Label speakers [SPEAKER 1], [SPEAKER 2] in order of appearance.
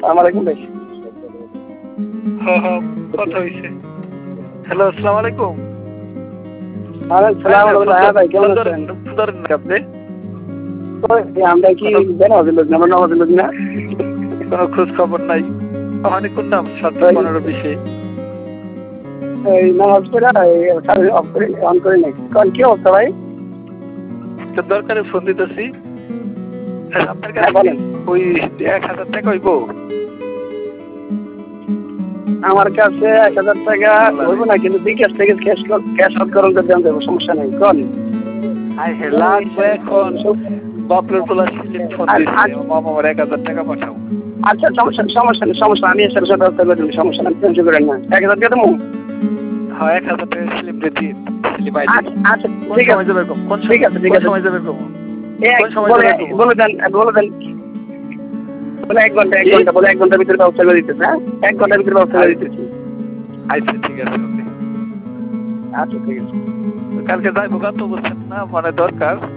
[SPEAKER 1] আমার এখন বেশি।
[SPEAKER 2] হ্যাঁ হ্যাঁ, কথা হয়েছে। হ্যালো, আসসালামু আলাইকুম।
[SPEAKER 1] হ্যাঁ ভাই, কেমন আছেন?
[SPEAKER 2] আপনি
[SPEAKER 1] আমরা কি নামাজের লোক না? আমরা নামাজের লোক না।
[SPEAKER 2] কোনো খোঁজ খবর নাই। ওখানে কোন নাম 7-15-20
[SPEAKER 1] এই নামাজ পড়া অফ করে অন করে নাই। কারণ কি অবস্থা ভাই?
[SPEAKER 2] তো দরকারে ফোন দিতেছি। আপনার
[SPEAKER 1] হ্যাঁ
[SPEAKER 2] কাছে
[SPEAKER 1] বলেন।
[SPEAKER 2] ওই 1000 টাকা হইব?
[SPEAKER 1] আমার কাছে 1000 টাকা হইব না, কিন্তু বিকাশ থেকে ক্যাশ আউট করুন করে দেন দেবো, সমস্যা নেই। কোন
[SPEAKER 2] লাগবে এখন। বাপরের পোলা সিলিম ফোন দিচ্ছে, মামা আমার 1000 টাকা পাঠাও।
[SPEAKER 1] আচ্ছা, সমস্যা আমি এসে ব্যবস্থা করে দিন, সমস্যা নেই, টেনশন করেন না। 1000 টাকা দেবো।
[SPEAKER 2] হ্যাঁ, 1000 টাকা স্লিম রেডি। Slim ID.
[SPEAKER 1] আচ্ছা
[SPEAKER 2] কোন
[SPEAKER 1] ঠিক
[SPEAKER 2] সময়
[SPEAKER 1] আছে,
[SPEAKER 2] যাবে? কোন
[SPEAKER 1] ঠিক আছে, ঠিক
[SPEAKER 2] কোন
[SPEAKER 1] আছে।
[SPEAKER 2] সময় যাবে? কোন সময় যাবে?
[SPEAKER 1] বলে দেন বলে 1 ঘন্টা বলে 1 ঘন্টার ভিতরে ব্যবস্থা করে দিতেছে। হ্যাঁ, 1 ঘন্টার ভিতরে ব্যবস্থা করে দিতেছি।
[SPEAKER 2] আচ্ছা ঠিক আছে।
[SPEAKER 1] আচ্ছা ঠিক আছে।
[SPEAKER 2] কালকে যাইবো, গান তো বলছেন না, মানে দরকার।